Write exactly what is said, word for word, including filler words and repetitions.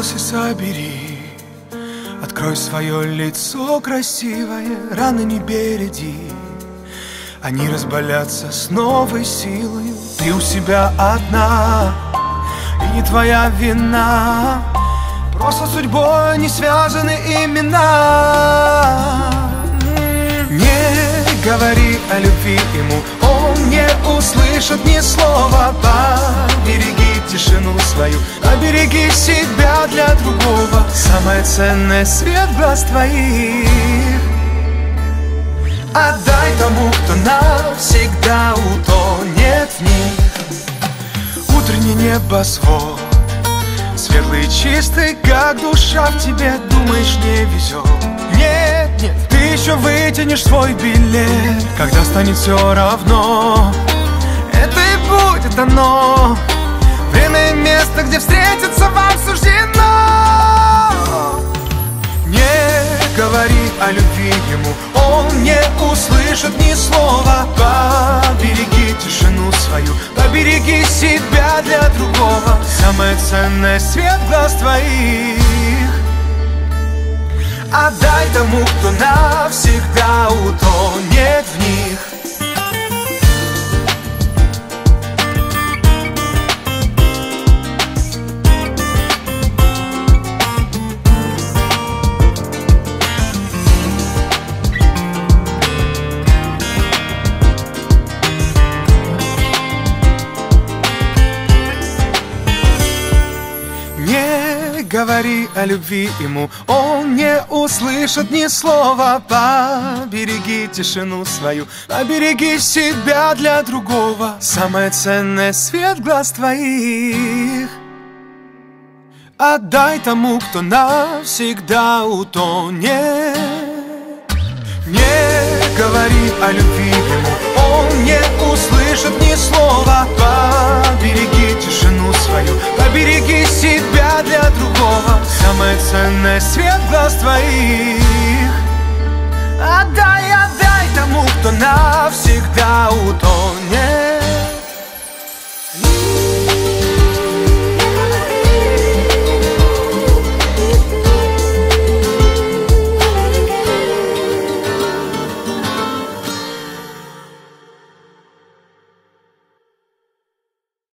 волосы собери, открой свое лицо красивое, раны не береги, они разболятся с новой силой. Ты у себя одна, и не твоя вина, просто судьбой не связаны имена. Не говори о любви ему, он не услышит ни слова. Побереги тишину свою, побереги себя для другого. Самое ценное — свет глаз твоих. Отдай тому, кто навсегда утонет в них. Утренний небосвод, светлый и чистый, как душа в тебе. Думаешь, не везет? Нет, нет, ты еще вытянешь свой билет, когда станет все равно. Это и будет оно, время и место, где встретиться вам суждено. Не говори о любви ему, он не услышит ни слова. Побереги тишину свою, побереги себя для другого. Самое ценное — свет глаз твоих. Отдай тому, кто навсегда утонет в них. Говори о любви ему, он не услышит ни слова. Побереги тишину свою, побереги себя для другого. Самое ценное — свет глаз твоих. Отдай тому, кто навсегда утонет. Не говори о любви ему, он не услышит ни слова. Побереги тишину свою, побереги себя для другого. Самое ценное — свет глаз твоих. Отдай, отдай тому, кто навсегда утонет.